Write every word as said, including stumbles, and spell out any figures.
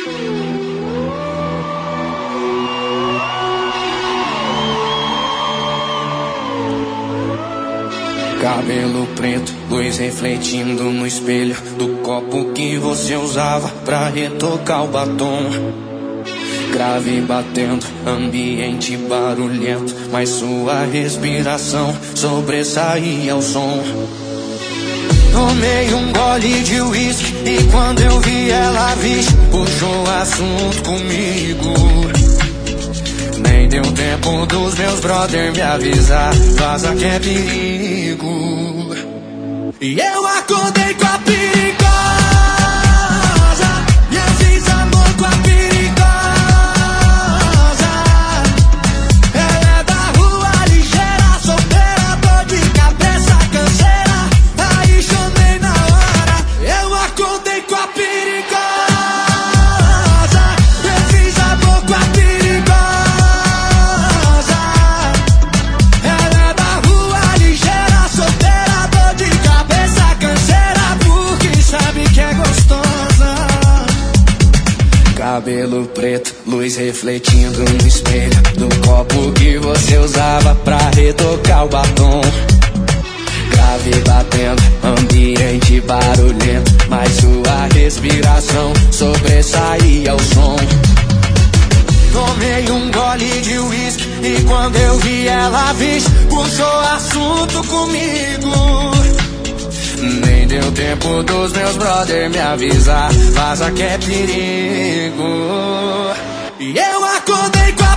Cabelo preto, luz refletindo no espelho do copo que você usava pra retocar o batom. Grave batendo, ambiente barulhento, mas sua respiração sobressaía o som. Tomei um gole de uísque e quando eu vi ela, vixe, puxou assunto comigo. Nem deu tempo dos meus brother me avisar, vaza que é perigo. E eu acordei com a perigosa, e eu fiz amor com a perigosa. Ela é da rua ligeira, solteira, dor de cabeça, canseira. Aí chamei na hora, eu acordei com a perigosa. Eu fiz amor com a perigosa. Ela é da rua ligeira, solteira, dor de cabeça, canseira, porque sabe que é gostosa. Cabelo preto, luz refletindo no espelho do copo que você usava pra retocar o batom. Grave batendo, ambiente barulhento, mas sua respiração sobressaía o som. Tomei um gole de uísque e quando eu vi ela, vixe, puxou assunto comigo. Nem deu tempo dos meus brother me avisar, vaza que é perigo. E eu acordei com a